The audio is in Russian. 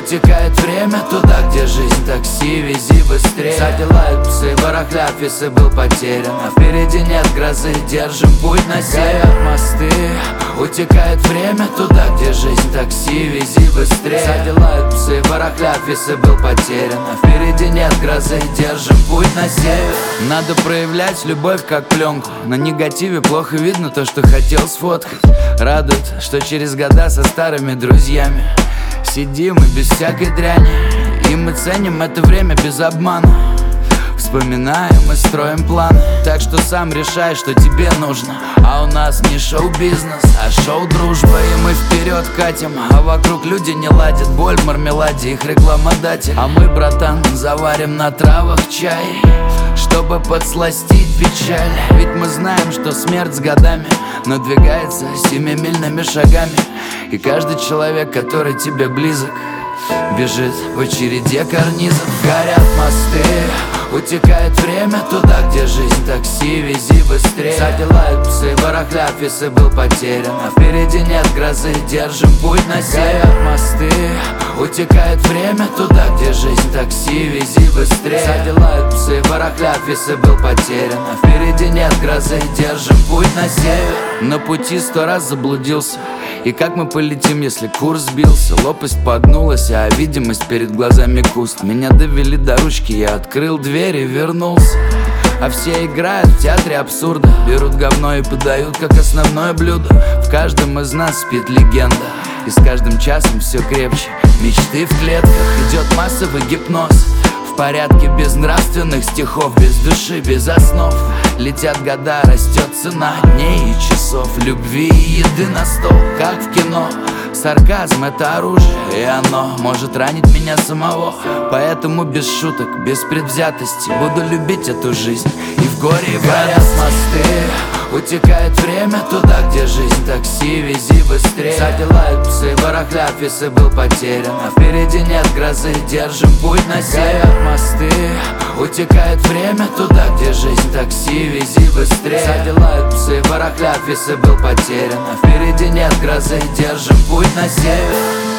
утекает время туда, где жизнь такси, вези быстрее. Сзади лают псы, барахлят, весы был потерян, а впереди нет грозы, держим путь на север. Горят мосты, утекает время туда, где жизнь такси, вези быстрее. Сзади лают псы, барахлят, весы был потерян, а впереди нет грозы, держим путь на север. Надо проявлять любовь как пленку, на негативе плохо видно то, что хотел сфоткать. Радует, что через года со старыми друзьями сидим и без всякой дряни, и мы ценим это время без обмана. Вспоминаем и строим планы, так что сам решай, что тебе нужно. А у нас не шоу-бизнес, а шоу-дружба. И мы вперед катим, а вокруг люди не ладят. Боль в мармеладе, их рекламодатель. А мы, братан, заварим на травах чай, чтобы подсластить печаль. Ведь мы знаем, что смерть с годами надвигается семимильными шагами. И каждый человек, который тебе близок, бежит в очереди карнизов. Горят мосты, утекает время туда, где жизнь такси, вези быстрее. Сзади лают псы, барахлят, весы был потерян, а впереди нет грозы, держим путь на север. Горят мосты, утекает время туда, где жизнь такси, вези быстрее. Сзади лают псы, барахлят, весы был потерян, а впереди нет грозы, держим путь на север. На пути 100 раз заблудился, и как мы полетим, если курс сбился? Лопасть погнулась, а видимость перед глазами куст. Меня довели до ручки, я открыл дверь и вернулся. А все играют в театре абсурда, берут говно и подают как основное блюдо. В каждом из нас спит легенда, и с каждым часом все крепче. Мечты в клетках, идет массовый гипноз. В порядке без нравственных стихов, без души, без основ. Летят года, растет цена дней и часов, любви и еды на стол, как в кино. Сарказм — это оружие, и оно может ранить меня самого. Поэтому без шуток, без предвзятости буду любить эту жизнь и в горе, и в радости. Горят мосты, утекает время туда, где жизнь такси, вези быстрее. Сзади лают псы, барахлят, весы был потерян, а впереди нет грозы, держим путь на север. Горят мосты, утекает время туда, где жизнь такси, вези быстрее. Сзади лают псы, барахлят, весы был потерян, а впереди нет грозы, держим путь на север.